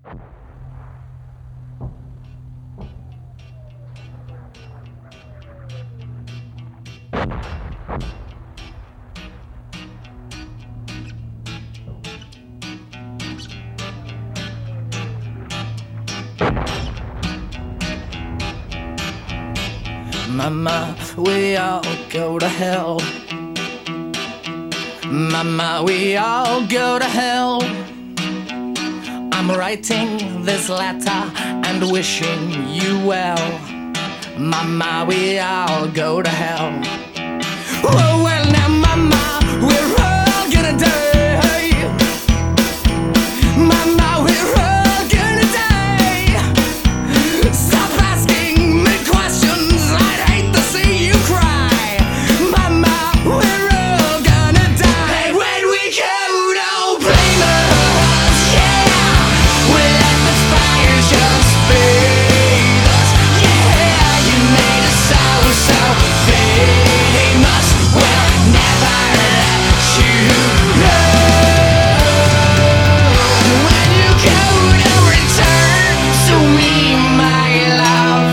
Mama, we all go to hell. Mama, we all go to hell. I'm writing this letter and wishing you well. Mama, we all go to hell. Oh, well now, Mama, we're all gonna die. Mama, we're all gonna die. Stop asking me questions, I'd hate to see you cry. Mama, we're all gonna die. Hey, when we go, don't blame us, yeah. We let the fire just feed us, yeah. You made us so, so famous. We'll never let you know. When you go, don't return to me, my love.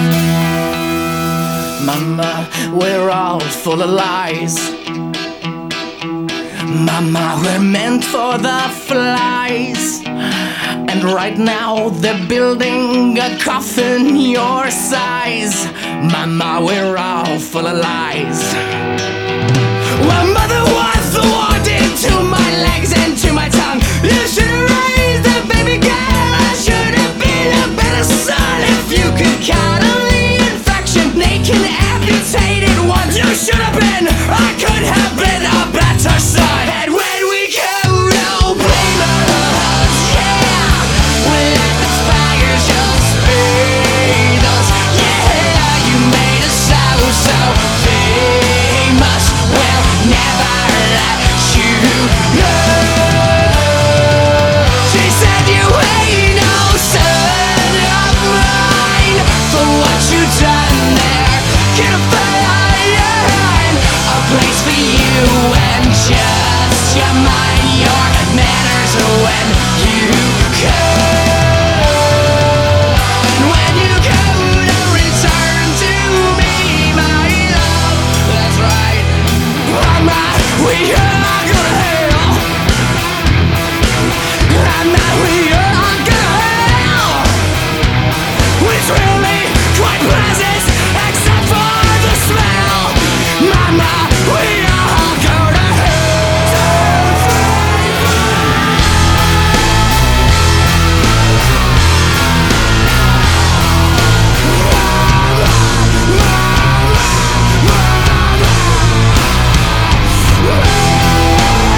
Mama, we're all full of lies. Mama, we're meant for the flies. And right now they're building a coffin your size. Mama, we're all full of lies. Well, Mother, what's the war did to my legs and to my tongue? You should have